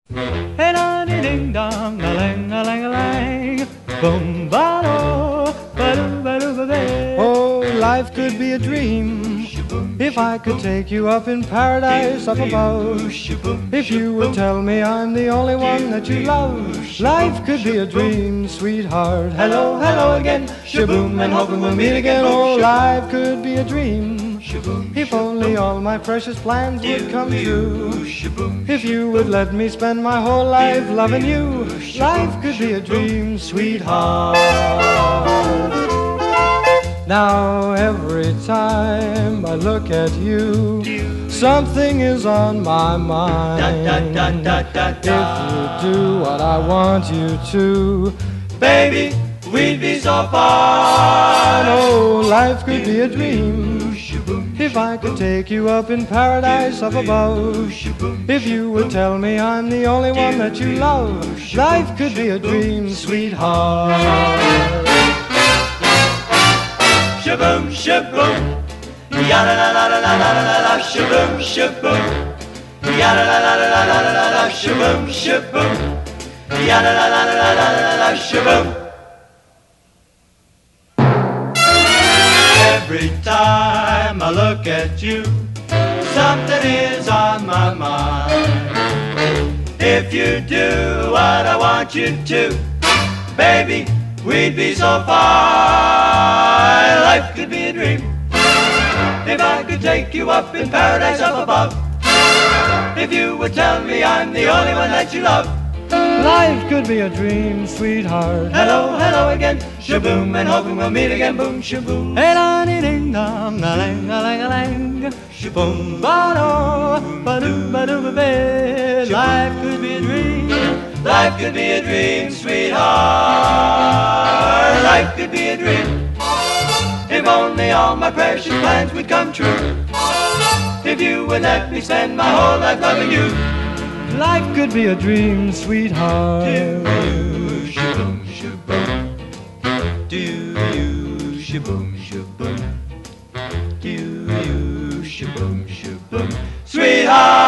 Hey da dee ding dong, a lang a lang a lang, boom ba do, ba do ba do ba ba. Oh, life could be a dream if I could take you up in paradise up above. If you would tell me I'm the only one that you love, life could be a dream, sweetheart. Hello, hello again, shaboom, and hoping we'll meet again. Oh, life could be a dream if only all my precious plans would come true. If you would let me spend my whole life loving you, life could be a dream, sweetheart. Now every time I look at you, something is on my mind. If you do what I want you to, baby, we'd be so fine. Oh, life could be a dream if I could take you up in paradise up above. If you would tell me I'm the only one that you love, life could be a dream, sweetheart. Shaboom, shaboom, ya la la la la la la la la, shaboom, shaboom, ya la la la la la la la la, shaboom, shaboom, ya la la la la la la la, shaboom. Every time I look at you, something is on my mind. If you do what I want you to, baby, we'd be so fine. Life could be a dream if I could take you up in paradise up above. If you would tell me I'm the only one that you love, life could be a dream, sweetheart. Hello, hello again, shaboom, and hoping we'll meet again, boom, shaboom. Hey da dee ding dong, a lang a lang a lang, shaboom ba do, ba do ba do ba ba. Life could be a dream, life could be a dream, sweetheart. Life could be a dream if only all my precious plans would come true. If you would let me spend my whole life loving you, life could be a dream, sweetheart. Do you shaboom shaboom? Do you shaboom shaboom? Do you shaboom shaboom? Sweetheart.